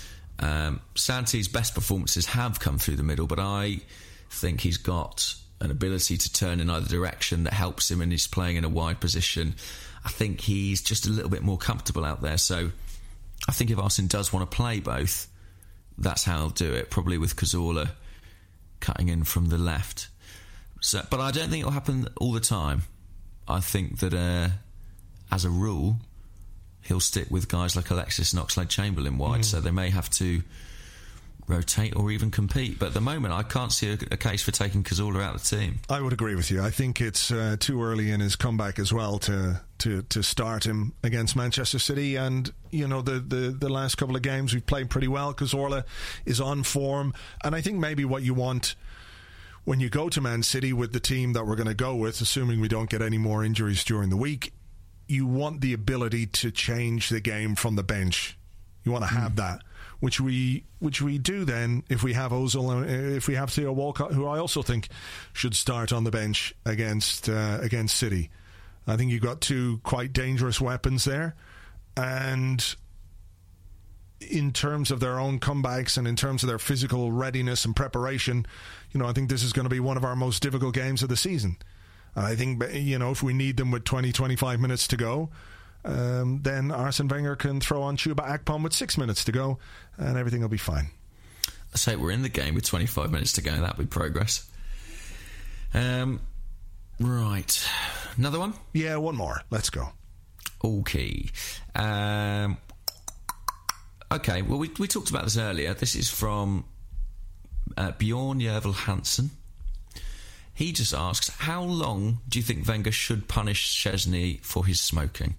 Santi's best performances have come through the middle, but I think he's got an ability to turn in either direction that helps him when he's playing in a wide position. I think he's just a little bit more comfortable out there. So I think if Arsene does want to play both, that's how he'll do it, probably with Cazorla cutting in from the left. So, but I don't think it'll happen all the time. I think that as a rule, he'll stick with guys like Alexis and Oxlade-Chamberlain wide, so they may have to rotate or even compete. But at the moment, I can't see a case for taking Cazorla out of the team. I would agree with you. I think it's too early in his comeback as well to start him against Manchester City. And, you know, the last couple of games we've played pretty well. Cazorla is on form. And I think maybe what you want when you go to Man City with the team that we're going to go with, assuming we don't get any more injuries during the week, you want the ability to change the game from the bench. You want to have that, which we do then if we have Ozil, if we have Theo Walcott, who I also think should start on the bench against City. I think you've got 2 quite dangerous weapons there, and in terms of their own comebacks and in terms of their physical readiness and preparation, you know, I think this is going to be one of our most difficult games of the season. And I think, you know, if we need them with 20-25 minutes to go, then Arsene Wenger can throw on Chuba Akpom with 6 minutes to go, and everything will be fine. I say we're in the game with 25 minutes to go. That'll be progress. Right. Another one? Yeah, one more. Let's go. Okay. Okay, well, we talked about this earlier. This is from Bjorn Yervel Hansen. He just asks, how long do you think Wenger should punish Szczesny for his smoking?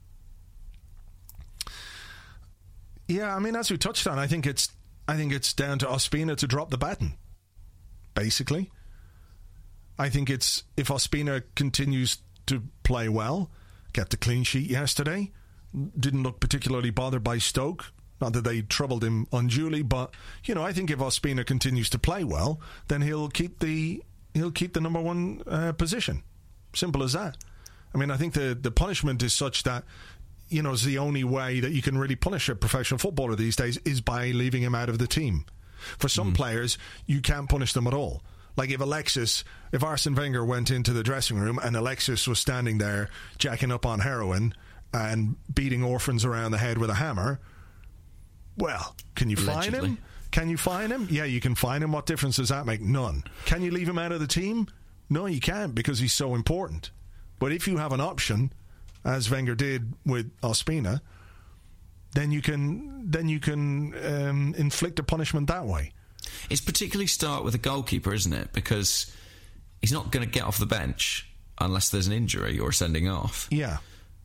Yeah, I mean, as we touched on, I think it's down to Ospina to drop the baton, basically. I think it's, if Ospina continues to play well, kept a clean sheet yesterday, didn't look particularly bothered by Stoke, not that they troubled him unduly, but, you know, I think if Ospina continues to play well, then he'll keep the number 1 position. Simple as that. I mean, I think the punishment is such that, you know, it's the only way that you can really punish a professional footballer these days is by leaving him out of the team. For some players, you can't punish them at all. Like if Arsene Wenger went into the dressing room and Alexis was standing there jacking up on heroin and beating orphans around the head with a hammer, well, can you fine him? Can you fine him? Yeah, you can fine him. What difference does that make? None. Can you leave him out of the team? No, you can't, because he's so important. But if you have an option, as Wenger did with Ospina, then you can inflict a punishment that way. It's particularly start with a goalkeeper, isn't it? Because he's not going to get off the bench unless there's an injury or a sending off. Yeah.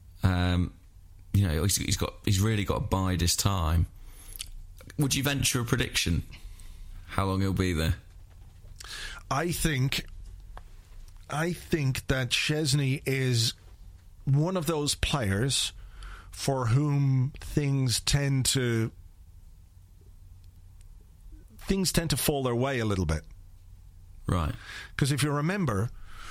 He's really got to bide his time. Would you venture a prediction how long he'll be there? I think that Szczesny is one of those players for whom things tend to fall their way a little bit. Right. Because if you remember,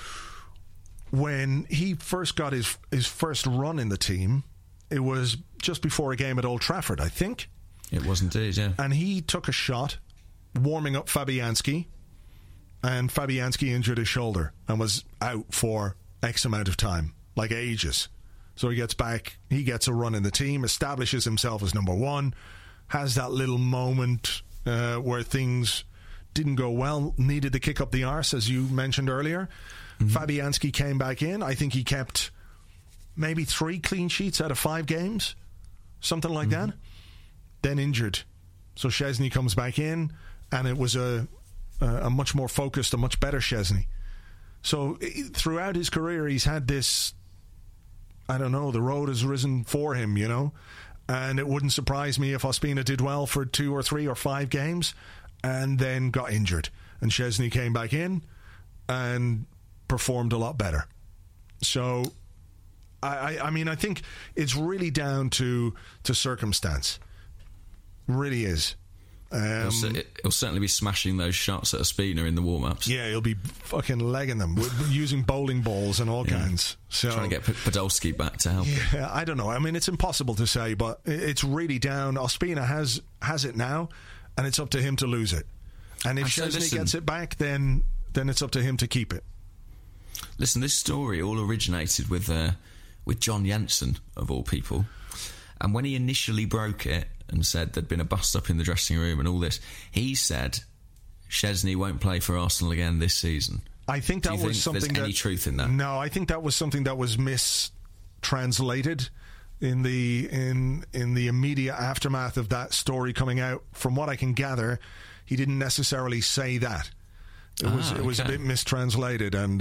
when he first got his first run in the team, it was just before a game at Old Trafford, I think. It was indeed, yeah. And he took a shot, warming up Fabianski, and Fabianski injured his shoulder and was out for X amount of time, like ages. So he gets back, he gets a run in the team, establishes himself as number one, has that little moment where things didn't go well, needed to kick up the arse, as you mentioned earlier. Fabianski came back in. I think he kept maybe 3 clean sheets out of 5 games, something like that. Then injured. So Szczesny comes back in, and it was a much more focused, a much better Szczesny. So throughout his career, he's had this, I don't know, the road has risen for him, you know. And it wouldn't surprise me if Ospina did well for 2 or 3 or 5 games and then got injured. And Szczesny came back in and performed a lot better. So, I mean, I think it's really down to circumstance. Really is. He'll certainly be smashing those shots at Ospina in the warm-ups. Yeah, he'll be fucking legging them, using bowling balls and all kinds. So, trying to get Podolski back to help. Yeah, I don't know. I mean, it's impossible to say, but it's really down. Ospina has it now, and it's up to him to lose it. And if Szczesny gets it back, then it's up to him to keep it. Listen, this story all originated with John Jensen, of all people. And when he initially broke it and said there'd been a bust-up in the dressing room and all this, he said Szczesny won't play for Arsenal again this season. I think that was something there's any truth in that? No, I think that was something that was mistranslated in the immediate aftermath of that story coming out. From what I can gather, he didn't necessarily say that. It was a bit mistranslated, and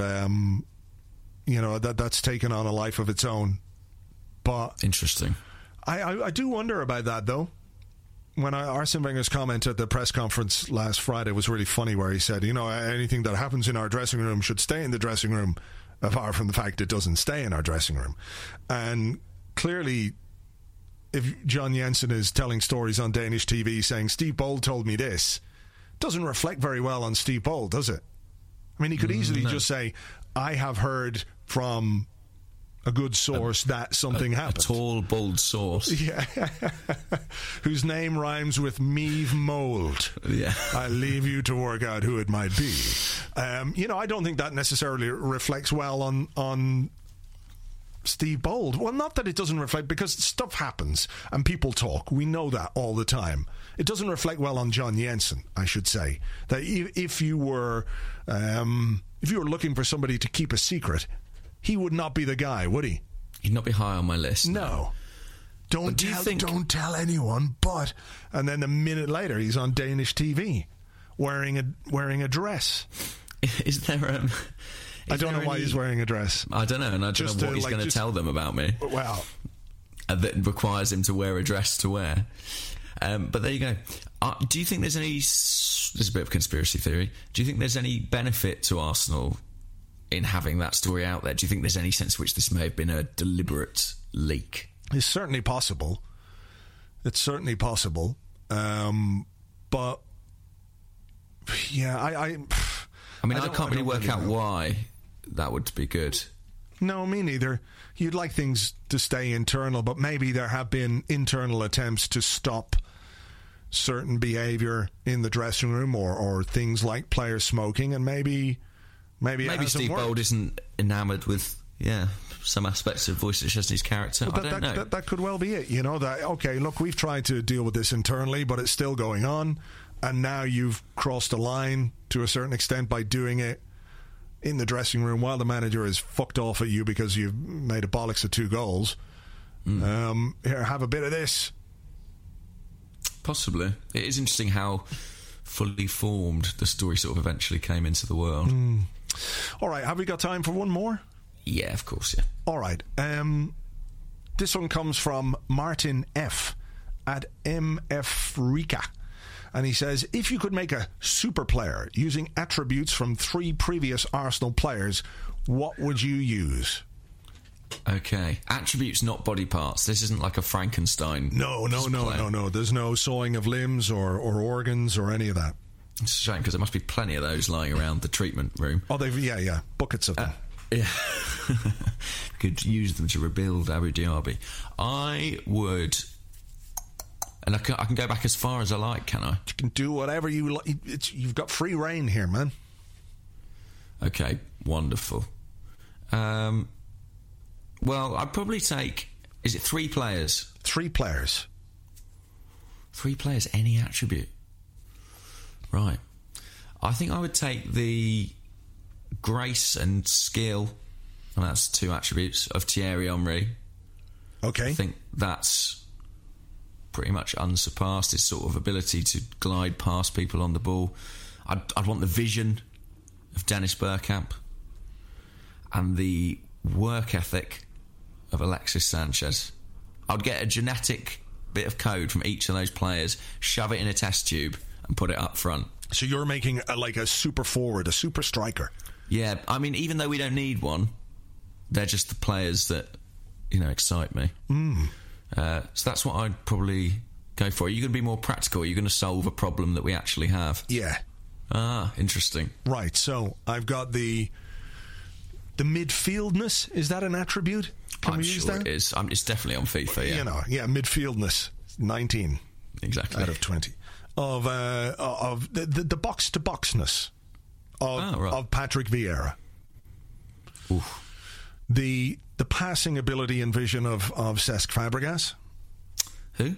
that's taken on a life of its own. But interesting. I do wonder about that, though. When Arsene Wenger's comment at the press conference last Friday was really funny, where he said, anything that happens in our dressing room should stay in the dressing room, apart from the fact it doesn't stay in our dressing room. And clearly, if John Jensen is telling stories on Danish TV saying, Steve Bold told me this, doesn't reflect very well on Steve Bold, does it? I mean, he could easily just say, I have heard from a good source that something happened. A tall, bold source. Yeah. Whose name rhymes with Meave Mould. Yeah. I leave you to work out who it might be. I don't think that necessarily reflects well on Steve Bold. Well, not that it doesn't reflect, because stuff happens and people talk. We know that all the time. It doesn't reflect well on John Jensen, I should say. That if you were looking for somebody to keep a secret, he would not be the guy, would he? He'd not be high on my list. No. Don't tell anyone, but... And then a minute later, he's on Danish TV wearing a dress. Is there I don't know why he's wearing a dress. I don't know, and I don't know what he's going to tell them about me. Well... that requires him to wear a dress to wear. But there you go. Do you think there's any... This is a bit of a conspiracy theory. Do you think there's any benefit to Arsenal in having that story out there? Do you think there's any sense in which this may have been a deliberate leak? It's certainly possible. But yeah, I mean, I can't really work out why that would be good. No, me neither. You'd like things to stay internal, but maybe there have been internal attempts to stop certain behaviour in the dressing room or things like players smoking, and maybe Steve Bold isn't enamoured with some aspects of Wojciech Szczesny's character. Well, I don't know. That could well be it. You know, that, okay, look, we've tried to deal with this internally, but it's still going on, and now you've crossed a line to a certain extent by doing it in the dressing room while the manager is fucked off at you because you've made a bollocks of 2 goals. Here, have a bit of this. Possibly. It is interesting how fully formed the story sort of eventually came into the world. All right, have we got time for one more? Yeah, of course, yeah. All right. This one comes from Martin F. at MF Rika. And he says, if you could make a super player using attributes from 3 previous Arsenal players, what would you use? Okay. Attributes, not body parts. This isn't like a Frankenstein. No. There's no sawing of limbs or organs or any of that. It's a shame because there must be plenty of those lying around the treatment room. Oh, buckets of them. Yeah. Could use them to rebuild Abu Dhabi. I would... And I can go back as far as I like, can I? You can do whatever you like. You've got free reign here, man. Okay, wonderful. Well, I'd probably take... Is it 3 players? 3 players. 3 players, any attribute. Right. I think I would take the grace and skill, and that's 2 attributes, of Thierry Henry. Okay. I think that's pretty much unsurpassed, his sort of ability to glide past people on the ball. I'd want the vision of Dennis Bergkamp and the work ethic of Alexis Sanchez. I'd get a genetic bit of code from each of those players, shove it in a test tube and put it up front. So you're making a super forward, a super striker. Yeah, I mean, even though we don't need one, they're just the players that, excite me. So that's what I'd probably go for. Are you going to be more practical? Are you going to solve a problem that we actually have? Yeah. Ah, interesting. Right, so I've got the midfieldness. Is that an attribute? Can we use that? It is. It's definitely on FIFA, yeah. Midfieldness, 19. Exactly. Out of 20. Of the box-to-boxness of Patrick Vieira. Oof. The passing ability and vision of Cesc Fabregas. Who?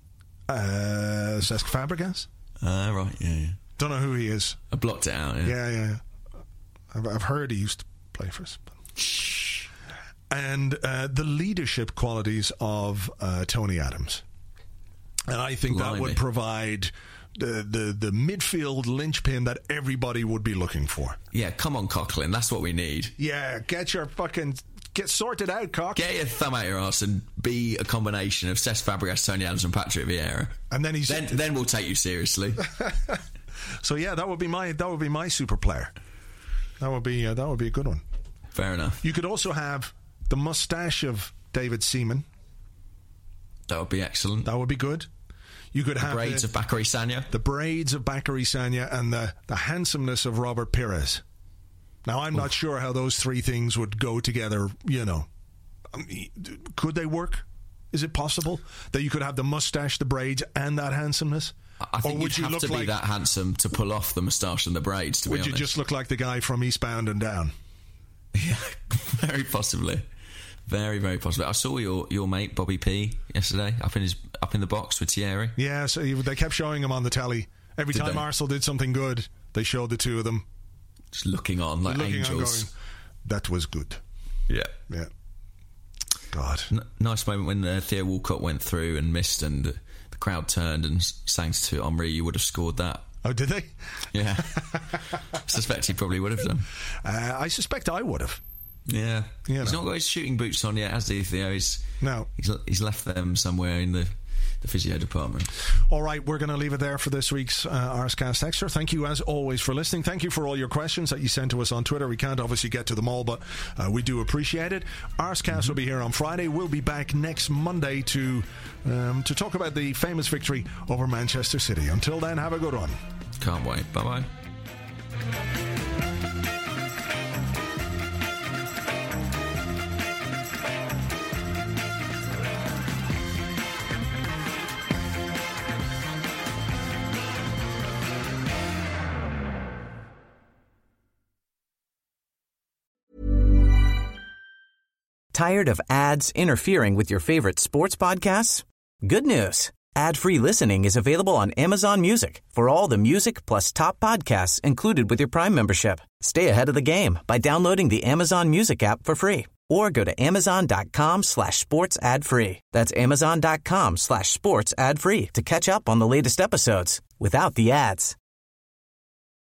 Cesc Fabregas. Right, yeah. Don't know who he is. I blocked it out, Yeah. I've heard he used to play for us. And the leadership qualities of Tony Adams. And I think that would provide the midfield linchpin that everybody would be looking for. Yeah, come on, Coughlin, that's what we need. Yeah, get sorted out, Cock. Get your thumb out your arse and be a combination of Cesc Fabregas, Tony Adams and Patrick Vieira. And then then we'll take you seriously. So yeah, that would be my super player. That would be a good one. Fair enough. You could also have the mustache of David Seaman. That would be excellent. That would be good. You could have braids of Bakary Sagna. The braids of Bakary Sagna and the handsomeness of Robert Pires. Now, I'm not sure how those 3 things would go together, Could they work? Is it possible that you could have the mustache, the braids, and that handsomeness? I think you'd have to be that handsome to pull off the moustache and the braids, to be honest. Would you just look like the guy from Eastbound and Down? Yeah, very possibly. Very, very possibly. I saw your mate Bobby P yesterday up in the box with Thierry. Yeah, so they kept showing him on the telly. Every time Arsenal did something good, they showed the 2 of them. Just looking on like angels. On going, that was good. Yeah. Yeah. God. Nice moment when Theo Walcott went through and missed and the crowd turned and sang to Henry, you would have scored that. Oh, did they? Yeah. I suspect he probably would have done. I suspect I would have. Yeah. He's not got his shooting boots on yet, has he, Theo? No. He's left them somewhere in the physio department. All right, we're going to leave it there for this week's Arscast Extra. Thank you as always for listening. Thank you for all your questions that you sent to us on Twitter. We can't obviously get to them all, but we do appreciate it. Arscast will be here on Friday. We'll be back next Monday to talk about the famous victory over Manchester City. Until then, have a good one. Can't wait. Bye-bye. Tired of ads interfering with your favorite sports podcasts? Good news. Ad-free listening is available on Amazon Music for all the music plus top podcasts included with your Prime membership. Stay ahead of the game by downloading the Amazon Music app for free or go to amazon.com/sports ad free. That's amazon.com/sports ad free to catch up on the latest episodes without the ads.